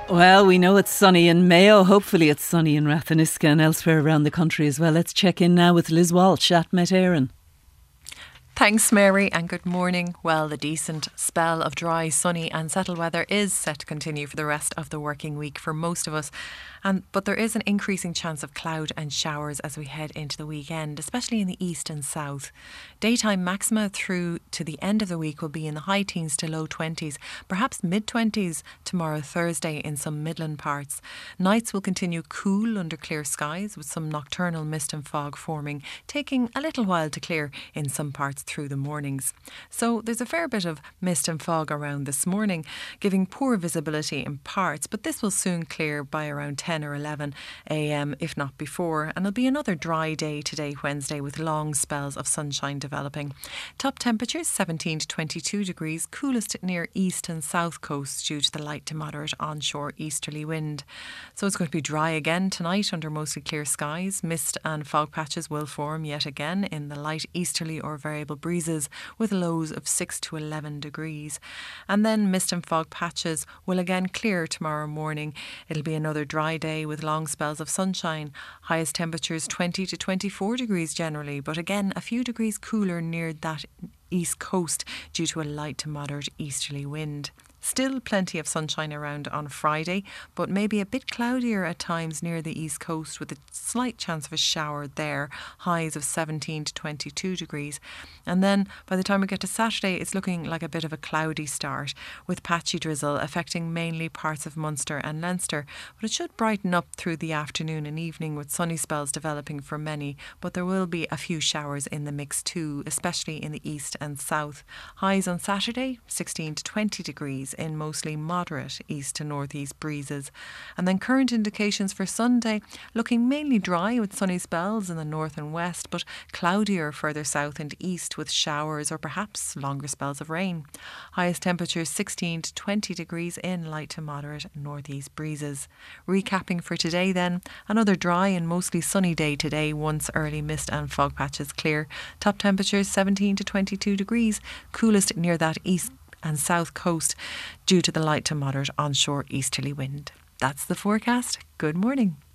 Well, we know it's sunny in Mayo. Hopefully it's sunny in Ratheniska and elsewhere around the country as well. Let's check in now with Liz Walsh at Met Éireann. Thanks, Mary, and good morning. Well, the decent spell of dry, sunny and settled weather is set to continue for the rest of the working week for most of us. But there is an increasing chance of cloud and showers as we head into the weekend, especially in the east and south. Daytime maxima through to the end of the week will be in the high teens to low 20s, perhaps mid-20s tomorrow Thursday in some midland parts. Nights will continue cool under clear skies with some nocturnal mist and fog forming, taking a little while to clear in some parts through the mornings. So there's a fair bit of mist and fog around this morning, giving poor visibility in parts, but this will soon clear by around 10 or 11 a.m, if not before, and it'll be another dry day today, Wednesday, with long spells of sunshine developing. Top temperatures 17 to 22 degrees, coolest near east and south coasts due to the light to moderate onshore easterly wind. So it's going to be dry again tonight under mostly clear skies. Mist and fog patches will form yet again in the light easterly or variable breezes with lows of 6 to 11 degrees. And then mist and fog patches will again clear tomorrow morning. It'll be another dry day with long spells of sunshine. Highest temperatures 20 to 24 degrees generally, but again a few degrees cooler near that east coast due to a light to moderate easterly wind. Still plenty of sunshine around on Friday, but maybe a bit cloudier at times near the east coast with a slight chance of a shower there, highs of 17 to 22 degrees. And then by the time we get to Saturday, it's looking like a bit of a cloudy start with patchy drizzle affecting mainly parts of Munster and Leinster, but it should brighten up through the afternoon and evening with sunny spells developing for many, but there will be a few showers in the mix too, especially in the east and south. Highs on Saturday 16 to 20 degrees in mostly moderate east to northeast breezes. And then current indications for Sunday looking mainly dry with sunny spells in the north and west, but cloudier further south and east with showers or perhaps longer spells of rain. Highest temperatures 16 to 20 degrees in light to moderate northeast breezes. Recapping for today then, another dry and mostly sunny day today once early mist and fog patches clear. Top temperatures 17 to 22 degrees, coolest near that east and south coast due to the light to moderate onshore easterly wind. That's the forecast. Good morning.